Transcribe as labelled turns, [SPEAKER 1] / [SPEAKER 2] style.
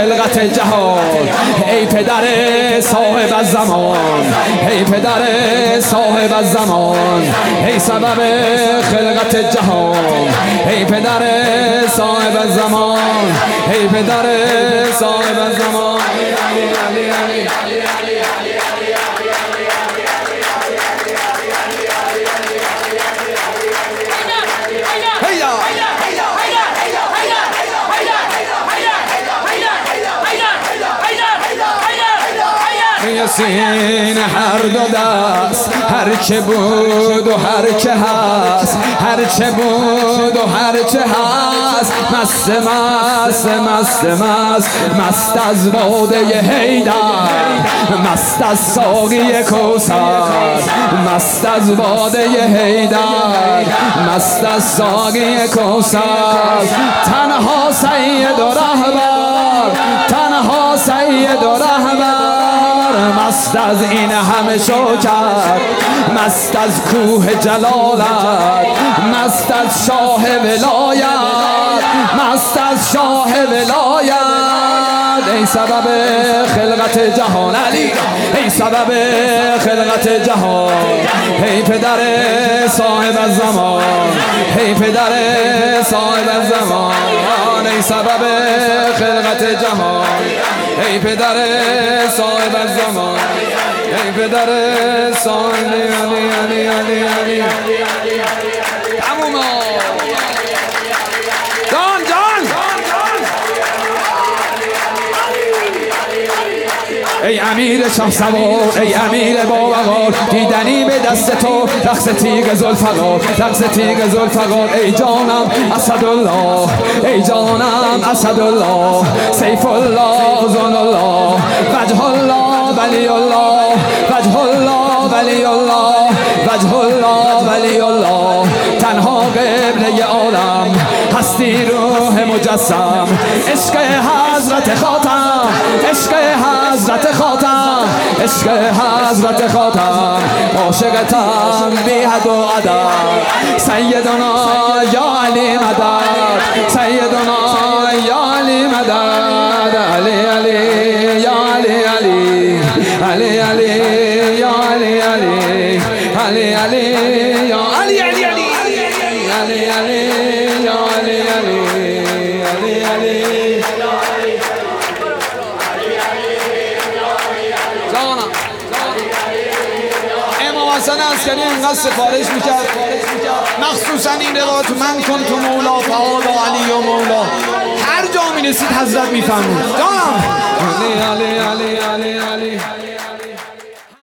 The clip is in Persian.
[SPEAKER 1] خلقت جهان، ای پدر صاحب الزمان، ای پدر صاحب الزمان، ای سبب خلقت جهان، ای پدر صاحب الزمان، ای پدر صاحب الزمان. یاسین هر دو دست، هر چه بود و هر چه هست، هر چه بود و هر چه هست، مست مست مست مست مست از باده حیدر، مست از ساقی کوثر، مست از باده حیدر، مست از ساقی کوثر. تنها سید و رهبر، تنها سید و رهبر، مست از این همه شوکت، مست از کوه جلالت، مست از شاه ولایت، مست از شاه ولایت. ای سبب خلقت جهان علی، ای سبب خلقت جهان، ای پدر صاحب الزمان، ای پدر صاحب الزمان، ای سبب خلقت جهان، ای پدر صاحب الزمان، ای پدر صاحب علی علی علی علی. تموم. جان جان. ای امیر شاه سوار، ای امیر باوقار، دیدنی به دست تو رقص تیغ ذوالفقار، رقص تیغ ذوالفقار. ای جانم اسدالله، ای جانم اسدالله، سیف الله زان الله، وجه الله ولی الله، وجه الله ولی الله، وجه الله ولی الله. تنها قبله عالم، هستی روح مجسم، عشق حضرت خاتم، عشق حضرت خاتم، عشق حضرت خاتم. عاشقتم بی حد و عدد، سیدنا یا علی مدد، سیدنا یا علی مدد. علی علی یا علی علی، علی علی یا علی علی، علی علی یا علی علی علی، علی علی یا علی علی، علی علی. امام حسن عسکری اینقدر سفارش میکرد، مخصوصا این روایت من کنت مولا فهذا علی و مولا، هر جا میرسید حضرت میفهمید. جانم علی علی علی علی علی.